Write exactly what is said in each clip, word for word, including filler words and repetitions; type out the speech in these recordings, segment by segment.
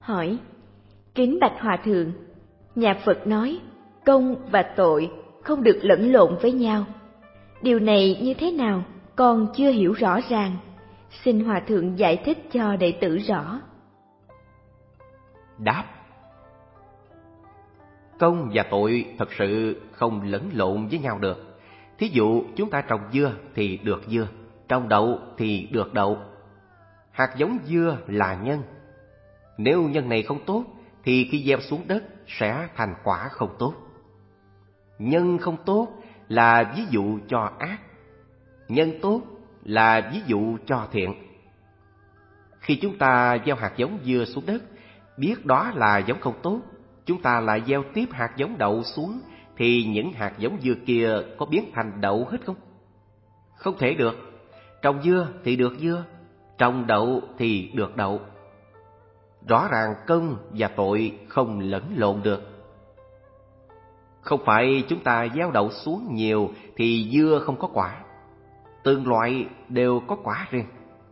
Hỏi: Kính bạch Hòa thượng, nhà Phật nói công và tội không được lẫn lộn với nhau. Điều này như thế nào? Con chưa hiểu rõ ràng. Xin Hòa thượng giải thích cho đệ tử rõ. Đáp: công và tội thật sự không lẫn lộn với nhau được. Thí dụ chúng ta trồng dưa thì được dưa, trồng đậu thì được đậu. Hạt giống dưa là nhân. Nếu nhân này không tốt thì khi gieo xuống đất sẽ thành quả không tốt. Nhân không tốt là ví dụ cho ác, nhân tốt là ví dụ cho thiện. Khi chúng ta gieo hạt giống dưa xuống đất, biết đó là giống không tốt, chúng ta lại gieo tiếp hạt giống đậu xuống, thì những hạt giống dưa kia có biến thành đậu hết không? Không thể được. Trồng dưa thì được dưa, trồng đậu thì được đậu. Rõ ràng công và tội không lẫn lộn được. Không phải chúng ta gieo đậu xuống nhiều thì dưa không có quả. Từng loại đều có quả riêng.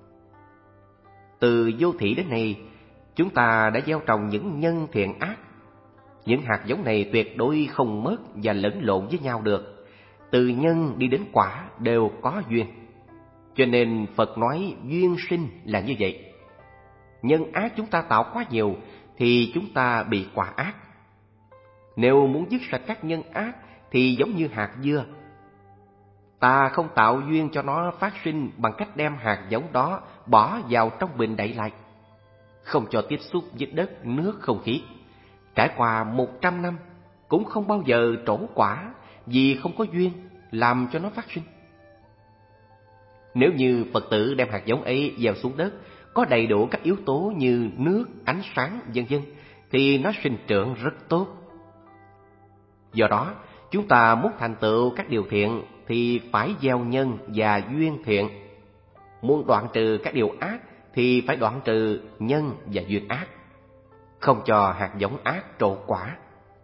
Từ vô thủy đến nay, chúng ta đã gieo trồng những nhân thiện ác. Những hạt giống này tuyệt đối không mất và lẫn lộn với nhau được. Từ nhân đi đến quả đều có duyên. Cho nên Phật nói duyên sinh là như vậy. Nhân ác chúng ta tạo quá nhiều thì chúng ta bị quả ác. Nếu muốn dứt sạch các nhân ác thì giống như hạt dưa. Ta không tạo duyên cho nó phát sinh bằng cách đem hạt giống đó bỏ vào trong bình đậy lại, không cho tiếp xúc với đất, nước, không khí. Trải qua một trăm năm cũng không bao giờ trổ quả, vì không có duyên làm cho nó phát sinh. Nếu như Phật tử đem hạt giống ấy gieo xuống đất, có đầy đủ các yếu tố như nước, ánh sáng, vân vân, thì nó sinh trưởng rất tốt. Do đó, chúng ta muốn thành tựu các điều thiện thì phải gieo nhân và duyên thiện. Muốn đoạn trừ các điều ác thì phải đoạn trừ nhân và duyên ác, không cho hạt giống ác trổ quả.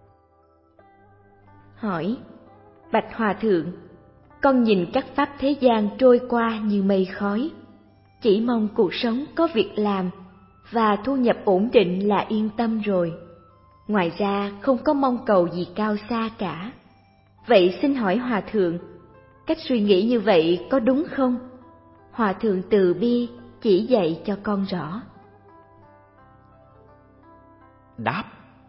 Hỏi: Bạch Hòa thượng, con nhìn các pháp thế gian trôi qua như mây khói, chỉ mong cuộc sống có việc làm và thu nhập ổn định là yên tâm rồi. Ngoài ra không có mong cầu gì cao xa cả. Vậy xin hỏi Hòa thượng, cách suy nghĩ như vậy có đúng không? Hòa thượng từ bi chỉ dạy cho con rõ. Đáp: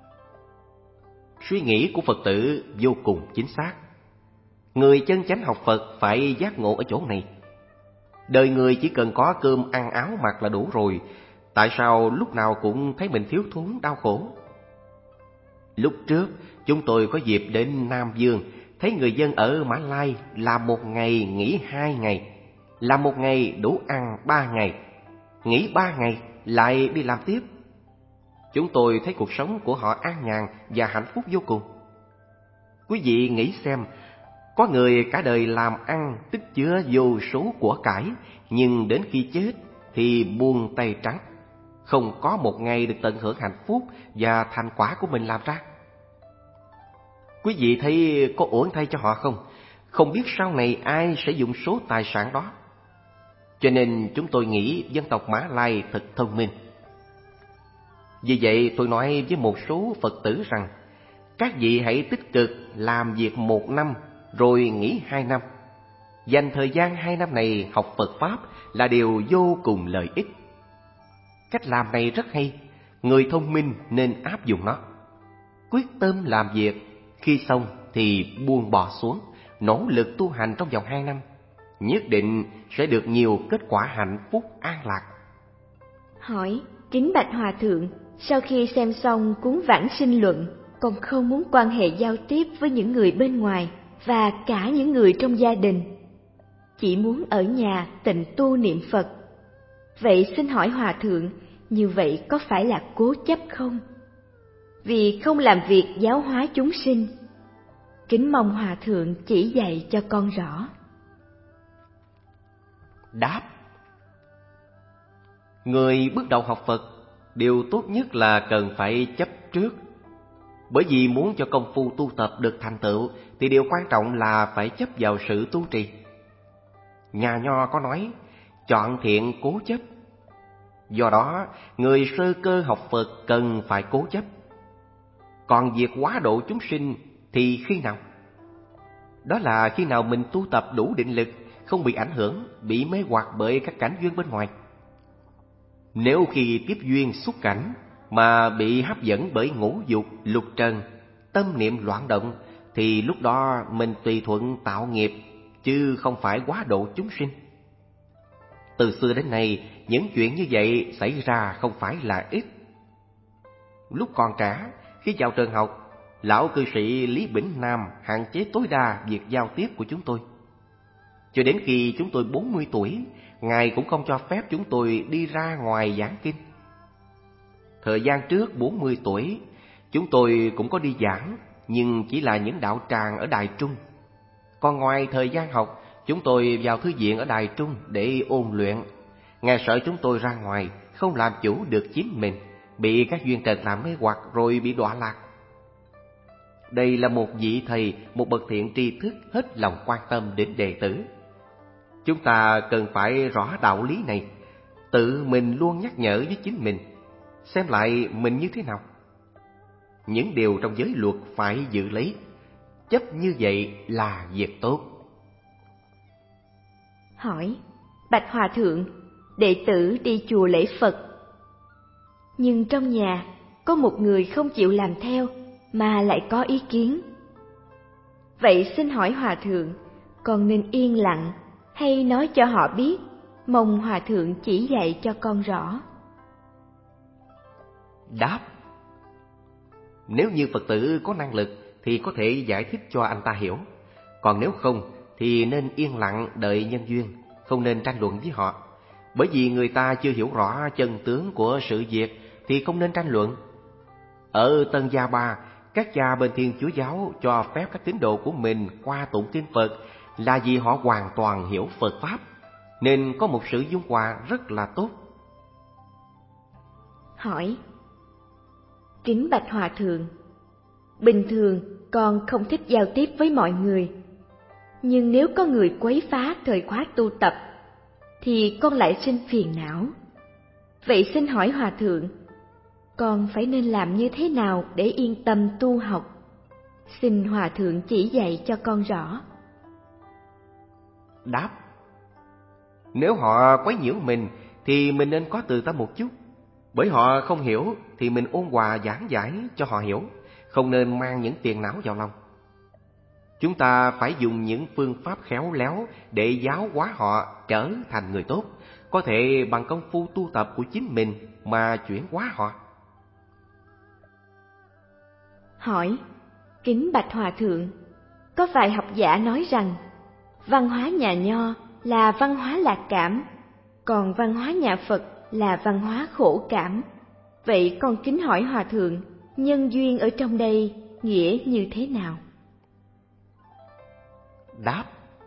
suy nghĩ của Phật tử vô cùng chính xác. Người chân chánh học Phật phải giác ngộ ở chỗ này. Đời người chỉ cần có cơm ăn áo mặc là đủ rồi. Tại sao lúc nào cũng thấy mình thiếu thốn đau khổ? Lúc trước chúng tôi có dịp đến Nam Dương, thấy người dân ở Mã Lai làm một ngày nghỉ hai ngày, làm một ngày đủ ăn ba ngày, nghỉ ba ngày lại đi làm tiếp. Chúng tôi thấy cuộc sống của họ an nhàn và hạnh phúc vô cùng. Quý vị nghĩ xem, có người cả đời làm ăn tích chứa vô số của cải, nhưng đến khi chết thì buông tay trắng, không có một ngày được tận hưởng hạnh phúc và thành quả của mình làm ra. Quý vị thấy có uổng thay cho họ không? Không biết sau này ai sẽ dùng số tài sản đó. Cho nên chúng tôi nghĩ dân tộc Mã Lai thật thông minh. Vì vậy tôi nói với một số Phật tử rằng, các vị hãy tích cực làm việc một năm rồi nghỉ hai năm. Dành thời gian hai năm này học Phật Pháp là điều vô cùng lợi ích. Cách làm này rất hay, người thông minh nên áp dụng nó. Quyết tâm làm việc, khi xong thì buông bỏ xuống, nỗ lực tu hành trong vòng hai năm, nhất định sẽ được nhiều kết quả hạnh phúc an lạc. Hỏi: Kính bạch Hòa thượng, sau khi xem xong cuốn Vãng Sinh Luận, con không muốn quan hệ giao tiếp với những người bên ngoài và cả những người trong gia đình, chỉ muốn ở nhà tịnh tu niệm Phật. Vậy xin hỏi Hòa thượng, như vậy có phải là cố chấp không? Vì không làm việc giáo hóa chúng sinh. Kính mong Hòa thượng chỉ dạy cho con rõ. Đáp: người bước đầu học Phật, điều tốt nhất là cần phải chấp trước. Bởi vì muốn cho công phu tu tập được thành tựu thì điều quan trọng là phải chấp vào sự tu trì. Nhà Nho có nói, chọn thiện cố chấp. Do đó, người sơ cơ học Phật cần phải cố chấp. Còn việc quá độ chúng sinh thì khi nào? Đó là khi nào mình tu tập đủ định lực, không bị ảnh hưởng, bị mê hoặc bởi các cảnh duyên bên ngoài. Nếu khi tiếp duyên xúc cảnh mà bị hấp dẫn bởi ngũ dục, lục trần, tâm niệm loạn động, thì lúc đó mình tùy thuận tạo nghiệp, chứ không phải quá độ chúng sinh. Từ xưa đến nay, những chuyện như vậy xảy ra không phải là ít. Lúc còn trẻ, khi vào trường học, lão cư sĩ Lý Bỉnh Nam hạn chế tối đa việc giao tiếp của chúng tôi. Cho đến khi chúng tôi bốn mươi tuổi, Ngài cũng không cho phép chúng tôi đi ra ngoài giảng kinh. Thời gian trước bốn mươi tuổi, chúng tôi cũng có đi giảng, nhưng chỉ là những đạo tràng ở Đài Trung. Còn ngoài thời gian học, chúng tôi vào thư viện ở Đài Trung để ôn luyện. Ngài sợ chúng tôi ra ngoài, không làm chủ được chính mình, bị các duyên trần làm mê hoặc rồi bị đọa lạc. Đây là một vị thầy, một bậc thiện tri thức hết lòng quan tâm đến đệ tử. Chúng ta cần phải rõ đạo lý này, tự mình luôn nhắc nhở với chính mình, xem lại mình như thế nào. Những điều trong giới luật phải giữ lấy, chấp như vậy là việc tốt. Hỏi: Bạch Hòa Thượng, đệ tử đi chùa lễ Phật, nhưng trong nhà có một người không chịu làm theo mà lại có ý kiến. Vậy xin hỏi Hòa Thượng, con nên yên lặng hay nói cho họ biết, mong Hòa Thượng chỉ dạy cho con rõ? Đáp: nếu như Phật tử có năng lực thì có thể giải thích cho anh ta hiểu. Còn nếu không thì nên yên lặng đợi nhân duyên, không nên tranh luận với họ. Bởi vì người ta chưa hiểu rõ chân tướng của sự việc thì không nên tranh luận. Ở Tân Gia Ba, các cha bên Thiên Chúa giáo cho phép các tín đồ của mình qua tụng kinh Phật là vì họ hoàn toàn hiểu Phật Pháp, nên có một sự dung hòa rất là tốt. Hỏi: Kính bạch Hòa Thượng, bình thường con không thích giao tiếp với mọi người, nhưng nếu có người quấy phá thời khóa tu tập thì con lại sinh phiền não. Vậy xin hỏi Hòa Thượng, con phải nên làm như thế nào để yên tâm tu học? Xin Hòa Thượng chỉ dạy cho con rõ. Đáp: nếu họ quấy nhiễu mình thì mình nên có từ tâm một chút. Bởi họ không hiểu thì mình ôn hòa giảng giải cho họ hiểu, không nên mang những phiền não vào lòng. Chúng ta phải dùng những phương pháp khéo léo để giáo hóa họ trở thành người tốt, có thể bằng công phu tu tập của chính mình mà chuyển hóa họ. Hỏi: Kính bạch Hòa Thượng, có vài học giả nói rằng văn hóa nhà Nho là văn hóa lạc cảm, còn văn hóa nhà Phật là văn hóa khổ cảm. Vậy con kính hỏi Hòa Thượng, nhân duyên ở trong đây nghĩa như thế nào? Đáp: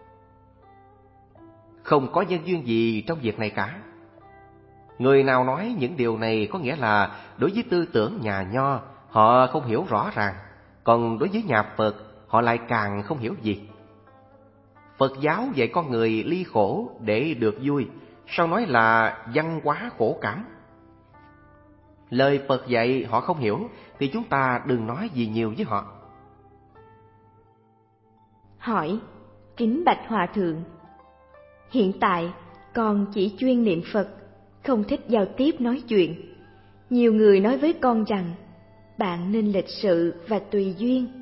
không có nhân duyên gì trong việc này cả. Người nào nói những điều này có nghĩa là đối với tư tưởng nhà Nho họ không hiểu rõ ràng, còn đối với nhà Phật họ lại càng không hiểu gì. Phật giáo dạy con người ly khổ để được vui, sao nói là văn hóa khổ cảm? Lời Phật dạy họ không hiểu thì chúng ta đừng nói gì nhiều với họ. Hỏi: Kính bạch Hòa Thượng, hiện tại con chỉ chuyên niệm Phật, không thích giao tiếp nói chuyện. Nhiều người nói với con rằng bạn nên lịch sự và tùy duyên,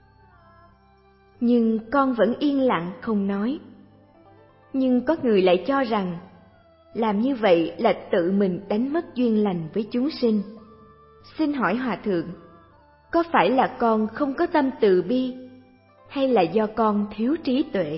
nhưng con vẫn yên lặng không nói. Nhưng có người lại cho rằng làm như vậy là tự mình đánh mất duyên lành với chúng sinh. Xin hỏi Hòa Thượng, có phải là con không có tâm từ bi, hay là do con thiếu trí tuệ?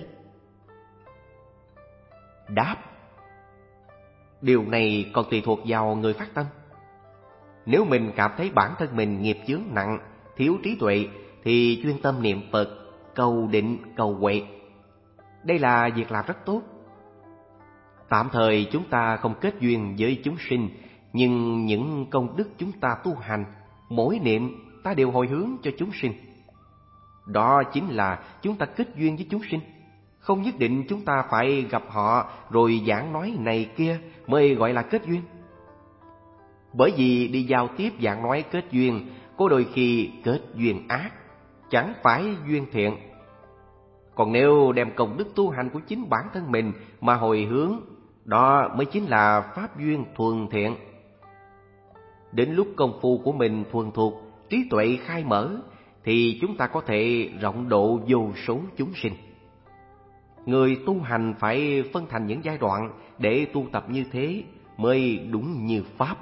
Đáp: điều này còn tùy thuộc vào người phát tâm. Nếu mình cảm thấy bản thân mình nghiệp chướng nặng, thiếu trí tuệ, thì chuyên tâm niệm Phật, cầu định, cầu huệ. Đây là việc làm rất tốt. Tạm thời chúng ta không kết duyên với chúng sinh, nhưng những công đức chúng ta tu hành, mỗi niệm ta đều hồi hướng cho chúng sinh. Đó chính là chúng ta kết duyên với chúng sinh. Không nhất định chúng ta phải gặp họ rồi giảng nói này kia mới gọi là kết duyên. Bởi vì đi giao tiếp dạng nói kết duyên, có đôi khi kết duyên ác, chẳng phải duyên thiện. Còn nếu đem công đức tu hành của chính bản thân mình mà hồi hướng, đó mới chính là pháp duyên thuần thiện. Đến lúc công phu của mình thuần thuộc, trí tuệ khai mở, thì chúng ta có thể rộng độ vô số chúng sinh. Người tu hành phải phân thành những giai đoạn để tu tập như thế mới đúng như Pháp.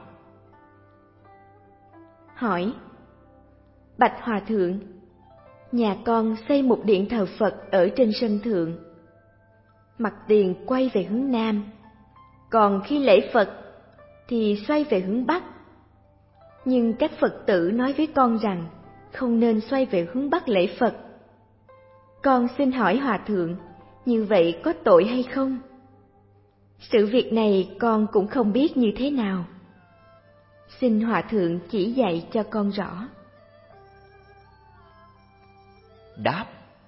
Hỏi: Bạch Hòa Thượng, nhà con xây một điện thờ Phật ở trên sân thượng. Mặt tiền quay về hướng Nam, còn khi lễ Phật thì xoay về hướng Bắc. Nhưng các Phật tử nói với con rằng không nên xoay về hướng Bắc lễ Phật. Con xin hỏi Hòa Thượng, như vậy có tội hay không? Sự việc này con cũng không biết như thế nào. Xin Hòa Thượng chỉ dạy cho con rõ. Đáp: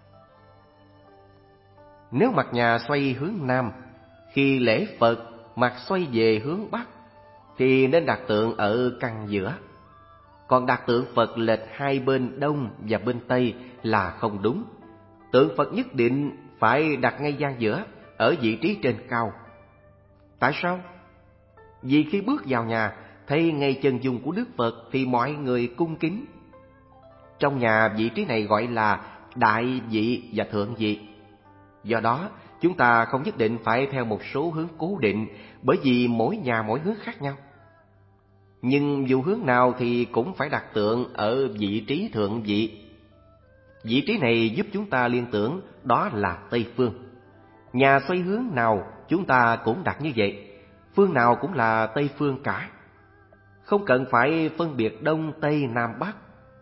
Nếu mặt nhà xoay hướng Nam, khi lễ Phật mặt xoay về hướng Bắc, thì nên đặt tượng ở căn giữa. Còn đặt tượng Phật lệch hai bên Đông và bên Tây là không đúng. Tượng Phật nhất định phải đặt ngay gian giữa, ở vị trí trên cao. Tại sao? Vì khi bước vào nhà, thấy ngay chân dung của Đức Phật thì mọi người cung kính. Trong nhà, vị trí này gọi là đại vị và thượng vị. Do đó, chúng ta không nhất định phải theo một số hướng cố định, bởi vì mỗi nhà mỗi hướng khác nhau. Nhưng dù hướng nào thì cũng phải đặt tượng ở vị trí thượng vị. Vị trí này giúp chúng ta liên tưởng đó là Tây Phương. Nhà xoay hướng nào chúng ta cũng đặt như vậy, phương nào cũng là Tây Phương cả. Không cần phải phân biệt Đông, Tây, Nam, Bắc.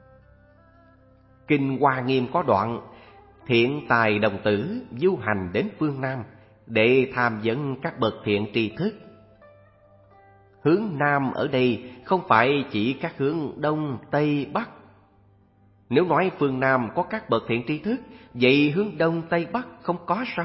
Kinh Hoa Nghiêm có đoạn: Thiện tài đồng tử du hành đến phương Nam, để tham vấn các bậc thiện tri thức. Hướng Nam ở đây không phải chỉ các hướng Đông, Tây, Bắc. Nếu nói phương Nam có các bậc thiện tri thức, vậy hướng Đông, Tây, Bắc không có sao?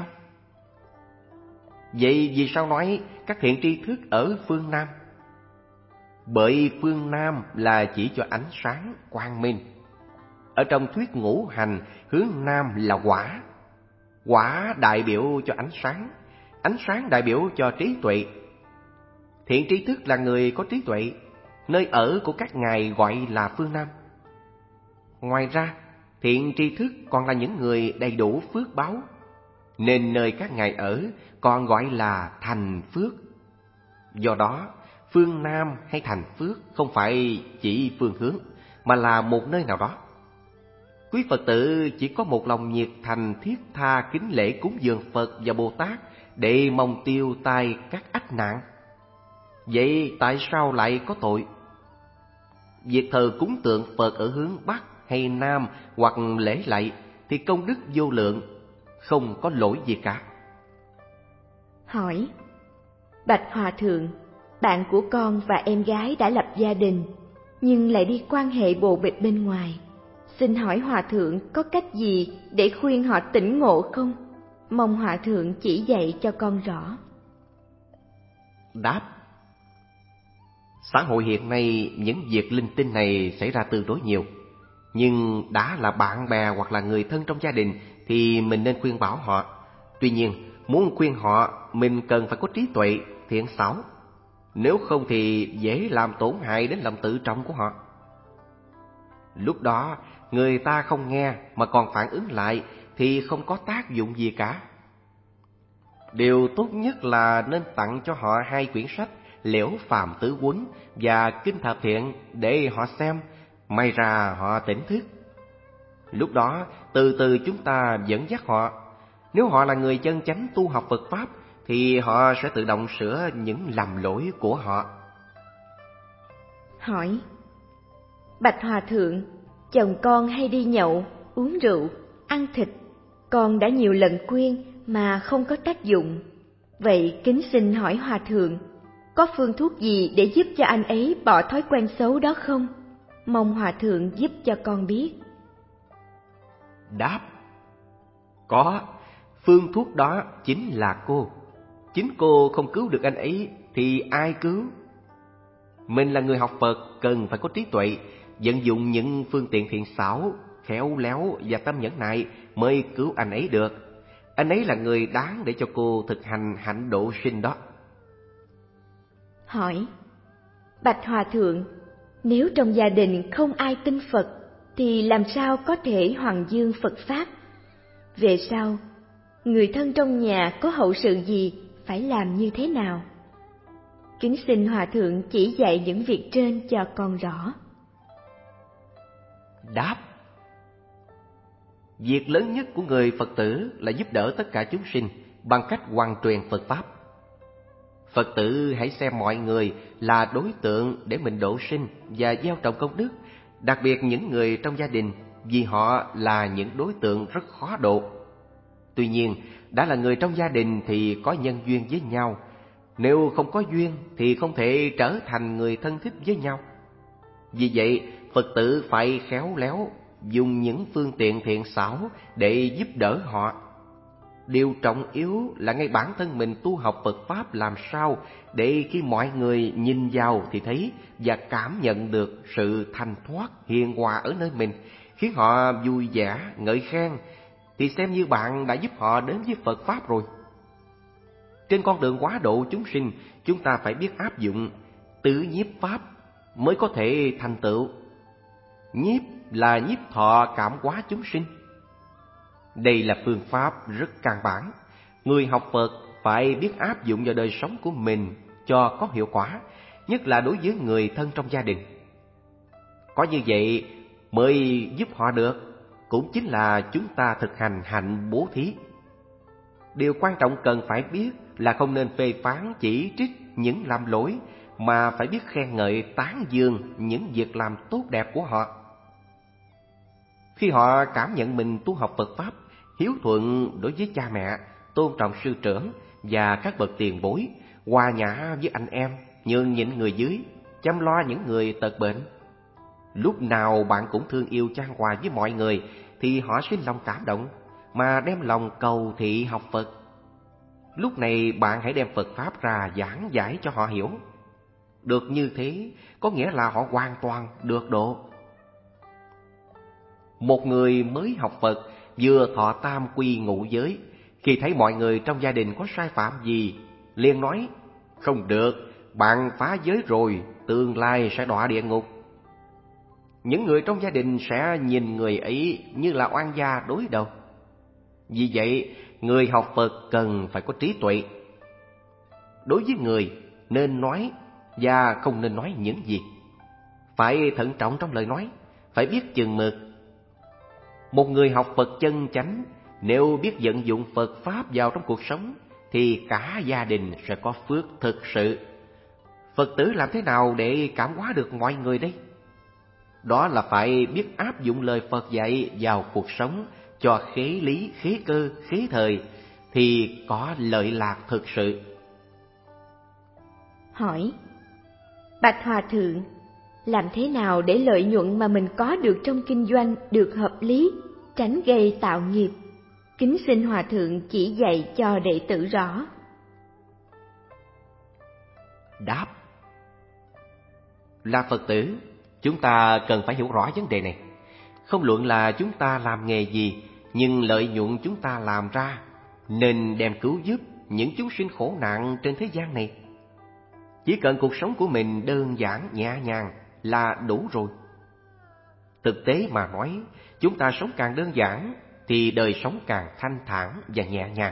Vậy vì sao nói các thiện tri thức ở phương Nam? Bởi phương Nam là chỉ cho ánh sáng, quang minh. Ở trong thuyết ngũ hành, hướng Nam là quả. Quả đại biểu cho ánh sáng, ánh sáng đại biểu cho trí tuệ. Thiện tri thức là người có trí tuệ, nơi ở của các ngài gọi là phương Nam. Ngoài ra, thiện tri thức còn là những người đầy đủ phước báo, nên nơi các ngài ở còn gọi là thành phước. Do đó, phương Nam hay thành phước không phải chỉ phương hướng, mà là một nơi nào đó. Quý Phật tử chỉ có một lòng nhiệt thành thiết tha kính lễ cúng dường Phật và Bồ Tát để mong tiêu tai các ách nạn. Vậy tại sao lại có tội? Việc thờ cúng tượng Phật ở hướng Bắc hay Nam hoặc lễ lạy thì công đức vô lượng, không có lỗi gì cả. Hỏi: Bạch Hòa Thượng, bạn của con và em gái đã lập gia đình, nhưng lại đi quan hệ bồ bịch bên ngoài. Xin hỏi Hòa Thượng có cách gì để khuyên họ tỉnh ngộ không? Mong Hòa Thượng chỉ dạy cho con rõ. Đáp: Xã hội hiện nay những việc linh tinh này xảy ra tương đối nhiều. Nhưng đã là bạn bè hoặc là người thân trong gia đình thì mình nên khuyên bảo họ. Tuy nhiên, muốn khuyên họ, mình cần phải có trí tuệ, thiện xảo. Nếu không thì dễ làm tổn hại đến lòng tự trọng của họ. Lúc đó, người ta không nghe mà còn phản ứng lại thì không có tác dụng gì cả. Điều tốt nhất là nên tặng cho họ hai quyển sách Liễu Phàm Tứ Quấn và Kinh Thập Thiện để họ xem, may ra họ tỉnh thức. Lúc đó, từ từ chúng ta dẫn dắt họ. Nếu họ là người chân chánh tu học Phật Pháp thì họ sẽ tự động sửa những lầm lỗi của họ. Hỏi: Bạch Hòa Thượng, chồng con hay đi nhậu, uống rượu, ăn thịt. Con đã nhiều lần khuyên mà không có tác dụng. Vậy kính xin hỏi Hòa Thượng, có phương thuốc gì để giúp cho anh ấy bỏ thói quen xấu đó không? Mong Hòa Thượng giúp cho con biết. Đáp: Có, phương thuốc đó chính là cô. Chính cô không cứu được anh ấy thì ai cứu? Mình là người học Phật cần phải có trí tuệ, vận dụng những phương tiện thiện xảo, khéo léo và tâm nhẫn nại mới cứu anh ấy được. Anh ấy là người đáng để cho cô thực hành hạnh độ sinh đó. Hỏi: Bạch Hòa Thượng, nếu trong gia đình không ai tin Phật thì làm sao có thể hoằng dương Phật Pháp? Về sau, người thân trong nhà có hậu sự gì phải làm như thế nào? Kính xin Hòa Thượng chỉ dạy những việc trên cho con rõ. Đáp: việc lớn nhất của người Phật tử là giúp đỡ tất cả chúng sinh bằng cách hoàn truyền Phật Pháp. Phật tử hãy xem mọi người là đối tượng để mình độ sinh và gieo trồng công đức, đặc biệt những người trong gia đình, vì họ là những đối tượng rất khó độ. Tuy nhiên, đã là người trong gia đình thì có nhân duyên với nhau. Nếu không có duyên thì không thể trở thành người thân thích với nhau. Vì vậy, Phật tử phải khéo léo, dùng những phương tiện thiện xảo để giúp đỡ họ. Điều trọng yếu là ngay bản thân mình tu học Phật Pháp làm sao để khi mọi người nhìn vào thì thấy và cảm nhận được sự thanh thoát, hiền hòa ở nơi mình, khiến họ vui vẻ, ngợi khen, thì xem như bạn đã giúp họ đến với Phật Pháp rồi. Trên con đường hóa độ chúng sinh, chúng ta phải biết áp dụng tứ nhiếp Pháp mới có thể thành tựu. Nhiếp là nhiếp thọ cảm hóa chúng sinh. Đây là phương pháp rất căn bản. Người học Phật phải biết áp dụng vào đời sống của mình cho có hiệu quả, nhất là đối với người thân trong gia đình. Có như vậy mới giúp họ được, cũng chính là chúng ta thực hành hạnh bố thí. Điều quan trọng cần phải biết là không nên phê phán chỉ trích những làm lỗi, mà phải biết khen ngợi tán dương những việc làm tốt đẹp của họ. Khi họ cảm nhận mình tu học Phật Pháp, hiếu thuận đối với cha mẹ, tôn trọng sư trưởng và các bậc tiền bối, hòa nhã với anh em, nhường nhịn người dưới, chăm lo những người tật bệnh, lúc nào bạn cũng thương yêu chan hòa với mọi người, thì họ sinh lòng cảm động mà đem lòng cầu thị học Phật. Lúc này bạn hãy đem Phật Pháp ra giảng giải cho họ hiểu. Được như thế có nghĩa là họ hoàn toàn được độ. Một người mới học Phật, vừa thọ tam quy ngũ giới, khi thấy mọi người trong gia đình có sai phạm gì, liền nói: không được, bạn phá giới rồi, tương lai sẽ đọa địa ngục. Những người trong gia đình sẽ nhìn người ấy như là oan gia đối đầu. Vì vậy, người học Phật cần phải có trí tuệ. Đối với người nên nói và không nên nói những gì. Phải thận trọng trong lời nói, phải biết chừng mực. Một người học Phật chân chánh, nếu biết vận dụng Phật Pháp vào trong cuộc sống, thì cả gia đình sẽ có phước thực sự. Phật tử làm thế nào để cảm hóa được mọi người đây? Đó là phải biết áp dụng lời Phật dạy vào cuộc sống cho khế lý, khế cơ, khế thời, thì có lợi lạc thực sự. Hỏi: Bạch Hòa Thượng, làm thế nào để lợi nhuận mà mình có được trong kinh doanh được hợp lý, tránh gây tạo nghiệp? Kính xin Hòa Thượng chỉ dạy cho đệ tử rõ. Đáp: là Phật tử, chúng ta cần phải hiểu rõ vấn đề này. Không luận là chúng ta làm nghề gì, nhưng lợi nhuận chúng ta làm ra nên đem cứu giúp những chúng sinh khổ nạn trên thế gian này. Chỉ cần cuộc sống của mình đơn giản nhẹ nhàng là đủ rồi. Thực tế mà nói, chúng ta sống càng đơn giản thì đời sống càng thanh thản và nhẹ nhàng.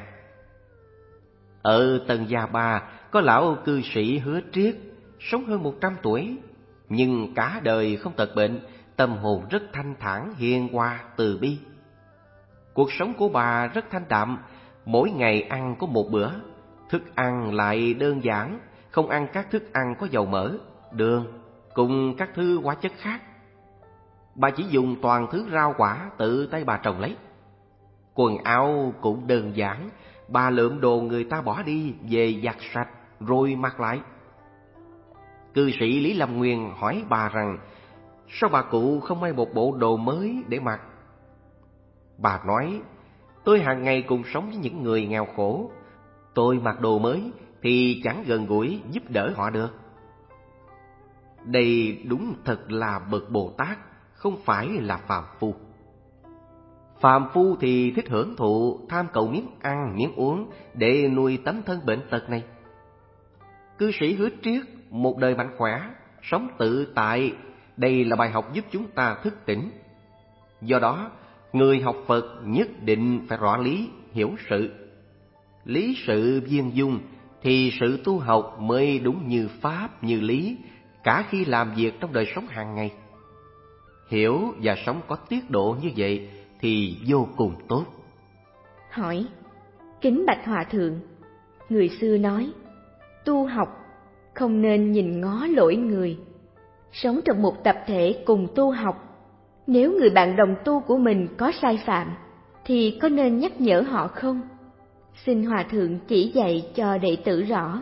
Ở Tân Gia Ba có lão cư sĩ Hứa Triết, sống hơn một trăm tuổi, nhưng cả đời không tật bệnh, tâm hồn rất thanh thản, hiền hòa, từ bi. Cuộc sống của bà rất thanh đạm, mỗi ngày ăn có một bữa, thức ăn lại đơn giản, không ăn các thức ăn có dầu mỡ, đường cùng các thứ hóa chất khác. Bà chỉ dùng toàn thứ rau quả tự tay bà trồng lấy. Quần áo cũng đơn giản, bà lượm đồ người ta bỏ đi về giặt sạch rồi mặc lại. Cư sĩ Lý Lâm Nguyên hỏi bà rằng sao bà cụ không may một bộ đồ mới để mặc. Bà nói: tôi hàng ngày cùng sống với những người nghèo khổ, tôi mặc đồ mới thì chẳng gần gũi giúp đỡ họ được. Đây đúng thật là bậc Bồ Tát, không phải là phàm phu. Phàm phu thì thích hưởng thụ, tham cầu miếng ăn, miếng uống để nuôi tấm thân bệnh tật này. Cư sĩ Hứa Triết một đời mạnh khỏe, sống tự tại, đây là bài học giúp chúng ta thức tỉnh. Do đó, người học Phật nhất định phải rõ lý, hiểu sự. Lý sự viên dung thì sự tu học mới đúng như pháp, như lý, cả khi làm việc trong đời sống hàng ngày. Hiểu và sống có tiết độ như vậy thì vô cùng tốt. Hỏi: kính bạch Hòa Thượng, người xưa nói, tu học không nên nhìn ngó lỗi người. Sống trong một tập thể cùng tu học, nếu người bạn đồng tu của mình có sai phạm, thì có nên nhắc nhở họ không? Xin Hòa Thượng chỉ dạy cho đệ tử rõ.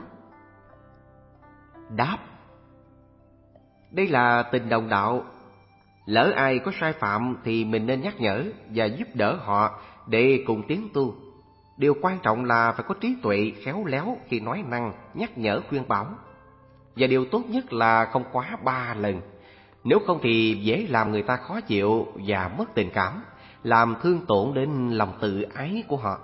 Đáp: đây là tình đồng đạo. Lỡ ai có sai phạm thì mình nên nhắc nhở và giúp đỡ họ để cùng tiến tu. Điều quan trọng là phải có trí tuệ khéo léo khi nói năng, nhắc nhở khuyên bảo. Và điều tốt nhất là không quá ba lần. Nếu không thì dễ làm người ta khó chịu và mất tình cảm, làm thương tổn đến lòng tự ái của họ.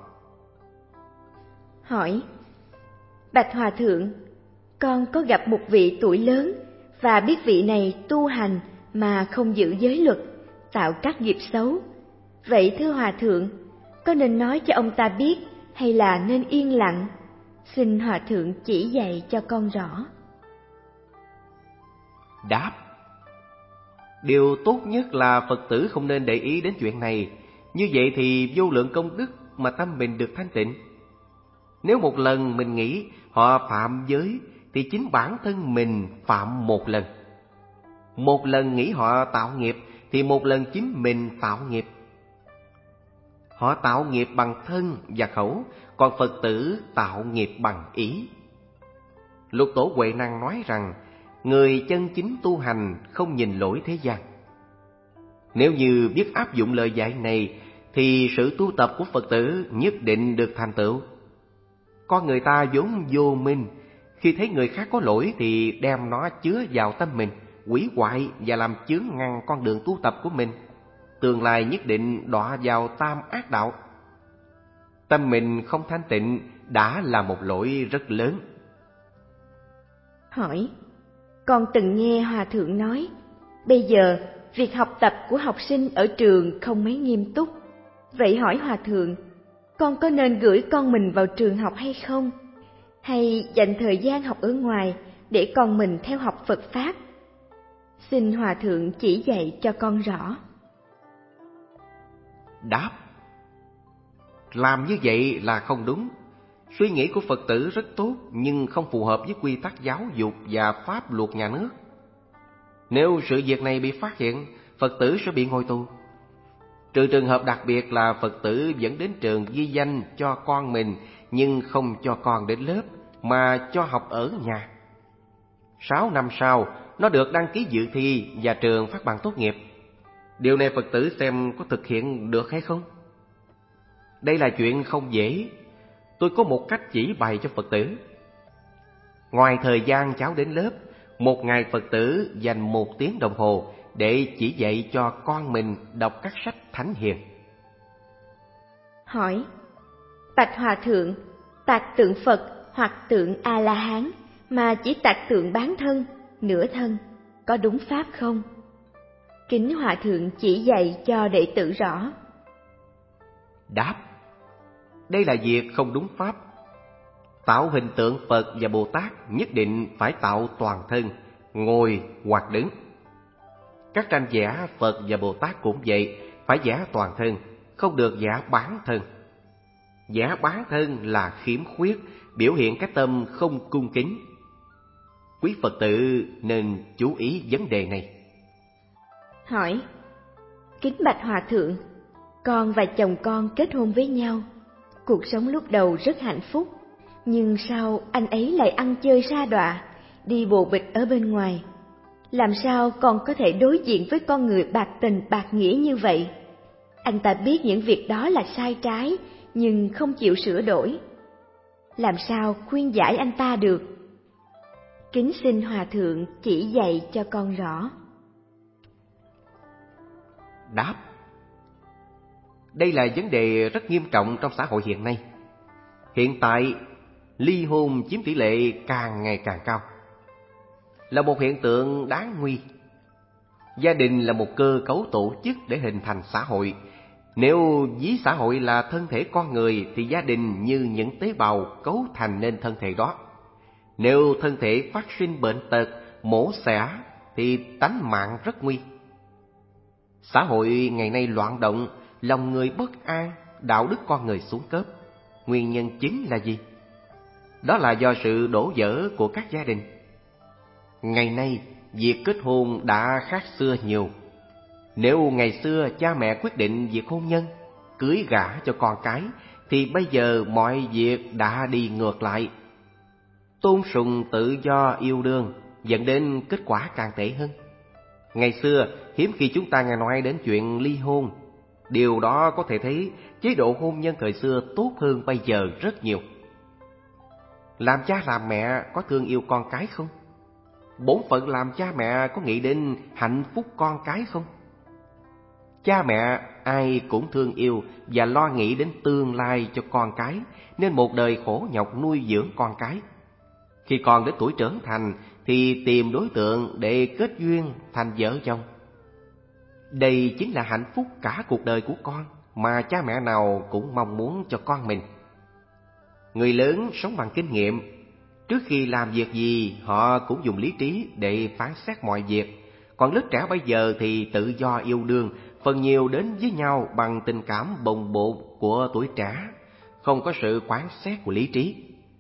Hỏi: bạch Hòa Thượng, con có gặp một vị tuổi lớn và biết vị này tu hành mà không giữ giới luật, tạo các nghiệp xấu. Vậy thưa Hòa Thượng, có nên nói cho ông ta biết hay là nên yên lặng? Xin Hòa Thượng chỉ dạy cho con rõ. Đáp: điều tốt nhất là Phật tử không nên để ý đến chuyện này. Như vậy thì vô lượng công đức mà tâm mình được thanh tịnh. Nếu một lần mình nghĩ họ phạm giới thì chính bản thân mình phạm một lần. Một lần nghĩ họ tạo nghiệp thì một lần chính mình tạo nghiệp. Họ tạo nghiệp bằng thân và khẩu, còn Phật tử tạo nghiệp bằng ý. Lục Tổ Huệ Năng nói rằng, người chân chính tu hành không nhìn lỗi thế gian. Nếu như biết áp dụng lời dạy này thì sự tu tập của Phật tử nhất định được thành tựu. Con người ta vốn vô minh, khi thấy người khác có lỗi thì đem nó chứa vào tâm mình, hủy hoại và làm chướng ngăn con đường tu tập của mình. Tương lai nhất định đọa vào tam ác đạo. Tâm mình không thanh tịnh đã là một lỗi rất lớn. Hỏi: con từng nghe Hòa Thượng nói, bây giờ việc học tập của học sinh ở trường không mấy nghiêm túc. Vậy hỏi Hòa Thượng, con có nên gửi con mình vào trường học hay không? Hay dành thời gian học ở ngoài để con mình theo học Phật Pháp? Xin Hòa Thượng chỉ dạy cho con rõ. Đáp: làm như vậy là không đúng. Suy nghĩ của Phật tử rất tốt nhưng không phù hợp với quy tắc giáo dục và pháp luật nhà nước. Nếu sự việc này bị phát hiện, Phật tử sẽ bị ngồi tù. Trừ trường hợp đặc biệt là Phật tử dẫn đến trường ghi danh cho con mình nhưng không cho con đến lớp mà cho học ở nhà. Sáu năm sau, nó được đăng ký dự thi và trường phát bằng tốt nghiệp. Điều này Phật tử xem có thực hiện được hay không? Đây là chuyện không dễ. Tôi có một cách chỉ bày cho Phật tử. Ngoài thời gian cháu đến lớp, một ngày Phật tử dành một tiếng đồng hồ để chỉ dạy cho con mình đọc các sách thánh hiền. Hỏi: bạch Hòa Thượng, tạc tượng Phật hoặc tượng A-la-hán mà chỉ tạc tượng bán thân, nửa thân, có đúng pháp không? Kính Hòa Thượng chỉ dạy cho đệ tử rõ. Đáp: đây là việc không đúng pháp. Tạo hình tượng Phật và Bồ Tát nhất định phải tạo toàn thân, ngồi hoặc đứng. Các tranh vẽ Phật và Bồ Tát cũng vậy, phải vẽ toàn thân, không được vẽ bán thân. Vẽ bán thân là khiếm khuyết, biểu hiện cái tâm không cung kính. Quý Phật tử nên chú ý vấn đề này. Hỏi: kính bạch Hòa Thượng, con và chồng con kết hôn với nhau. Cuộc sống lúc đầu rất hạnh phúc, nhưng sau anh ấy lại ăn chơi sa đọa, đi bồ bịch ở bên ngoài. Làm sao con có thể đối diện với con người bạc tình bạc nghĩa như vậy? Anh ta biết những việc đó là sai trái, nhưng không chịu sửa đổi. Làm sao khuyên giải anh ta được? Kính xin Hòa Thượng chỉ dạy cho con rõ. Đáp: đây là vấn đề rất nghiêm trọng trong xã hội hiện nay. Hiện tại, ly hôn chiếm tỷ lệ càng ngày càng cao, là một hiện tượng đáng nguy. Gia đình là một cơ cấu tổ chức để hình thành xã hội. Nếu ví xã hội là thân thể con người thì gia đình như những tế bào cấu thành nên thân thể đó. Nếu thân thể phát sinh bệnh tật, mổ xẻ thì tánh mạng rất nguy. Xã hội ngày nay loạn động, lòng người bất an, đạo đức con người xuống cấp. Nguyên nhân chính là gì? Đó là do sự đổ vỡ của các gia đình. Ngày nay, việc kết hôn đã khác xưa nhiều. Nếu ngày xưa cha mẹ quyết định việc hôn nhân, cưới gả cho con cái, thì bây giờ mọi việc đã đi ngược lại. Tôn sùng tự do yêu đương dẫn đến kết quả càng tệ hơn. Ngày xưa, hiếm khi chúng ta nghe nói đến chuyện ly hôn. Điều đó có thể thấy chế độ hôn nhân thời xưa tốt hơn bây giờ rất nhiều. Làm cha làm mẹ có thương yêu con cái không? Bổn phận làm cha mẹ có nghĩ đến hạnh phúc con cái không? Cha mẹ ai cũng thương yêu và lo nghĩ đến tương lai cho con cái, nên một đời khổ nhọc nuôi dưỡng con cái. Khi còn đến tuổi trưởng thành thì tìm đối tượng để kết duyên thành vợ chồng. Đây chính là hạnh phúc cả cuộc đời của con mà cha mẹ nào cũng mong muốn cho con mình. Người lớn sống bằng kinh nghiệm. Trước khi làm việc gì họ cũng dùng lý trí để phán xét mọi việc. Còn lớp trẻ bây giờ thì tự do yêu đương, phần nhiều đến với nhau bằng tình cảm bồng bột của tuổi trẻ, không có sự quán xét của lý trí.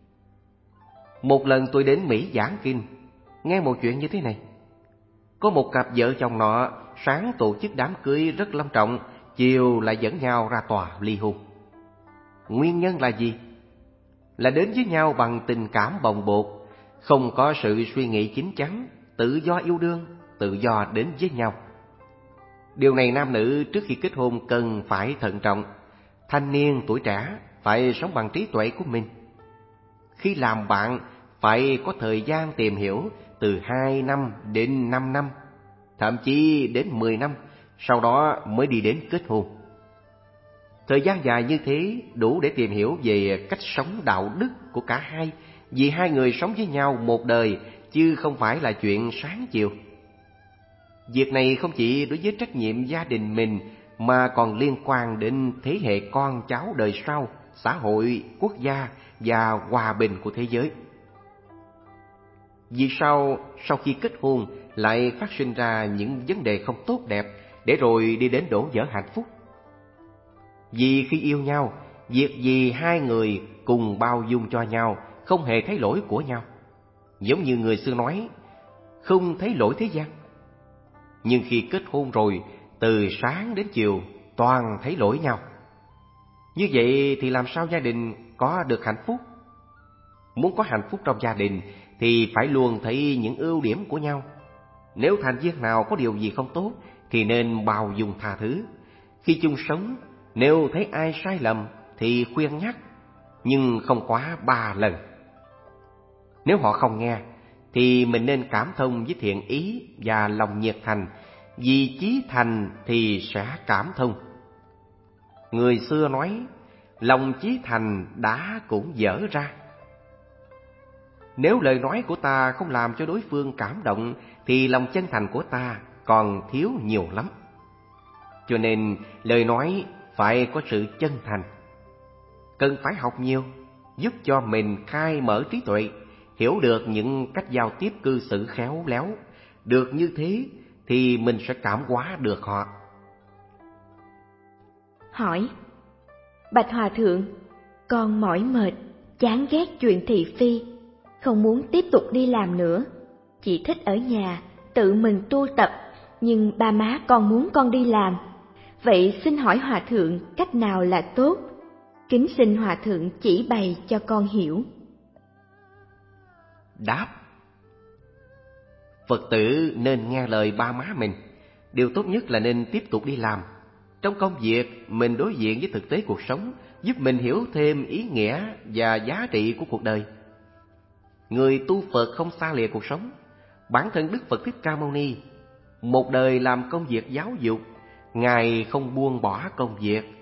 Một lần tôi đến Mỹ giảng kinh, nghe một chuyện như thế này. Có một cặp vợ chồng nọ sáng tổ chức đám cưới rất long trọng, chiều lại dẫn nhau ra tòa ly hôn. Nguyên nhân là gì? Là đến với nhau bằng tình cảm bồng bột, không có sự suy nghĩ chín chắn, tự do yêu đương, tự do đến với nhau. Điều này nam nữ trước khi kết hôn cần phải thận trọng. Thanh niên tuổi trẻ phải sống bằng trí tuệ của mình. Khi làm bạn phải có thời gian tìm hiểu từ hai năm đến năm năm, thậm chí đến mười năm, sau đó mới đi đến kết hôn. Thời gian dài như thế đủ để tìm hiểu về cách sống đạo đức của cả hai, vì hai người sống với nhau một đời chứ không phải là chuyện sáng chiều. Việc này không chỉ đối với trách nhiệm gia đình mình mà còn liên quan đến thế hệ con cháu đời sau, xã hội, quốc gia và hòa bình của thế giới. Vì sao sau khi kết hôn lại phát sinh ra những vấn đề không tốt đẹp để rồi đi đến đổ vỡ hạnh phúc? Vì khi yêu nhau, việc gì hai người cùng bao dung cho nhau, không hề thấy lỗi của nhau. Giống như người xưa nói, không thấy lỗi thế gian. Nhưng khi kết hôn rồi, từ sáng đến chiều toàn thấy lỗi nhau. Như vậy thì làm sao gia đình có được hạnh phúc? Muốn có hạnh phúc trong gia đình thì phải luôn thấy những ưu điểm của nhau. Nếu thành viên nào có điều gì không tốt thì nên bao dung tha thứ. Khi chung sống, nếu thấy ai sai lầm thì khuyên nhắc, nhưng không quá ba lần. Nếu họ không nghe thì mình nên cảm thông với thiện ý và lòng nhiệt thành, vì chí thành thì sẽ cảm thông. Người xưa nói, lòng chí thành đá cũng dở ra. Nếu lời nói của ta không làm cho đối phương cảm động thì lòng chân thành của ta còn thiếu nhiều lắm. Cho nên lời nói phải có sự chân thành. Cần phải học nhiều, giúp cho mình khai mở trí tuệ, hiểu được những cách giao tiếp cư xử khéo léo. Được như thế thì mình sẽ cảm hóa được họ. Hỏi: Bạch Hòa Thượng, con mỏi mệt, chán ghét chuyện thị phi, không muốn tiếp tục đi làm nữa, chỉ thích ở nhà tự mình tu tập, nhưng ba má con muốn con đi làm. Vậy xin hỏi Hòa Thượng cách nào là tốt? Kính xin Hòa Thượng chỉ bày cho con hiểu. Đáp: Phật tử nên nghe lời ba má mình. Điều tốt nhất là nên tiếp tục đi làm. Trong công việc, mình đối diện với thực tế cuộc sống, giúp mình hiểu thêm ý nghĩa và giá trị của cuộc đời. người tu Phật không xa lìa cuộc sống. Bản thân Đức Phật Thích Ca Mâu Ni một đời làm công việc giáo dục, Ngài không buông bỏ công việc,